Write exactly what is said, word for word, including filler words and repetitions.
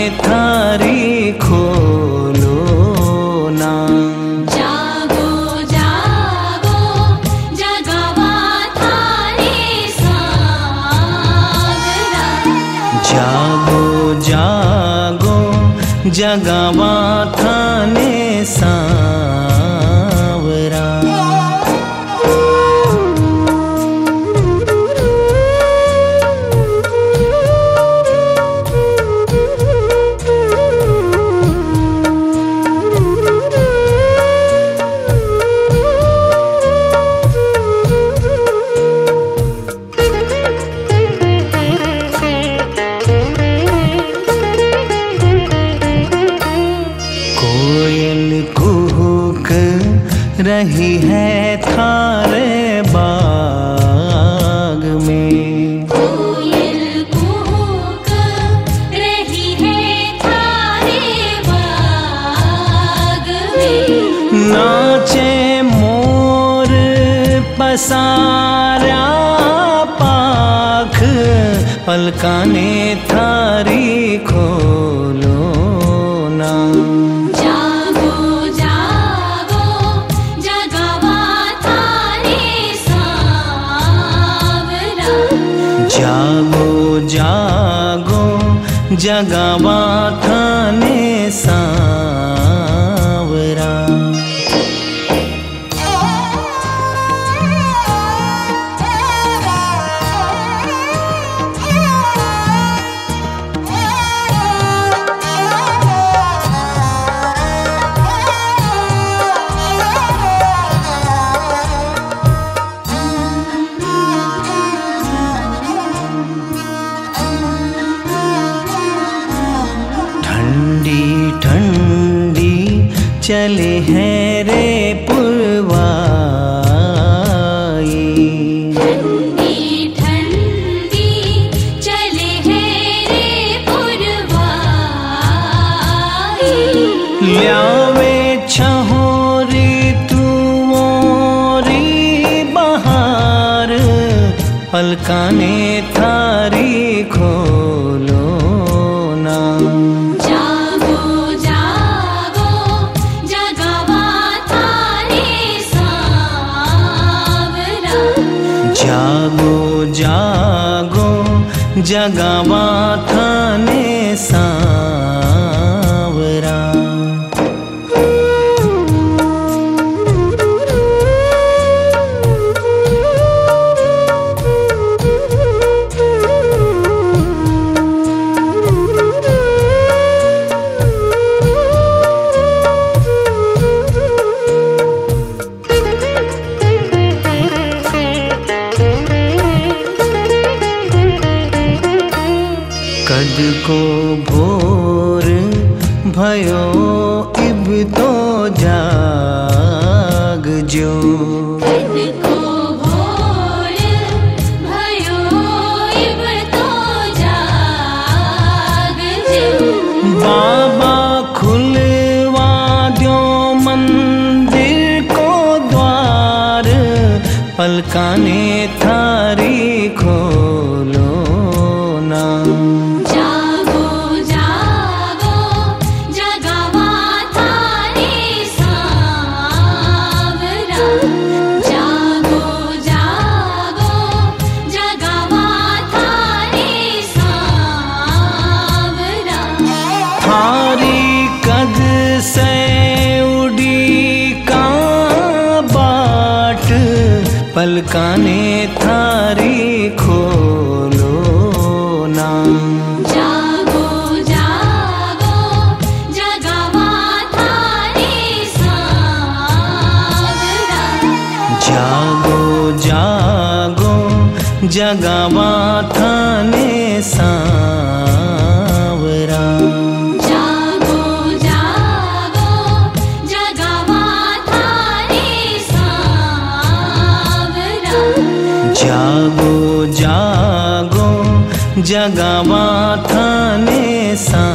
थारी खोलो ना। जागो जागो जगावा थारे सावरा। जागो जागो जगावा थाने सांवरा। कोयल कुहुक रही है थारे बाग में। कोयल कूक रही है थारे बाग में। नाचे मोर पसारा पाख पलकाने थारी खोलो ना। जागो जागो जगावा थारे सावरा। जागो जागो जगावा थाने सांवरा। ठंडी ठंडी चले हैं रे पुरवाई। ठंडी ठंडी चले हैं रे पुरवाई। ल्यावे छहोरी तुओरी बहार पलकाने थारी खोलो ना। जागो जागो जगावा थारे सावरा। जागो जागो जगावा थाने सांवरा। कद को भोर भयो इब तो जाग जो। कद को भोर भयो इब तो जाग जो। बाबा खुलवा दो मंदिर को द्वार पलकाने थारी खोलो ना। जागो जागो जगावा थारे सावरा। जागो जागो जगावा थारे सावरा। थारी कद से उड़ी का बाट पलकाने थारी खोलो ना। जागो जागो जगावा थारे सावरा। जागो जागो जगावा थाने सांवरा। जागो जागो जगावा थारे सावरा। जागो जागो जगावा थाने सा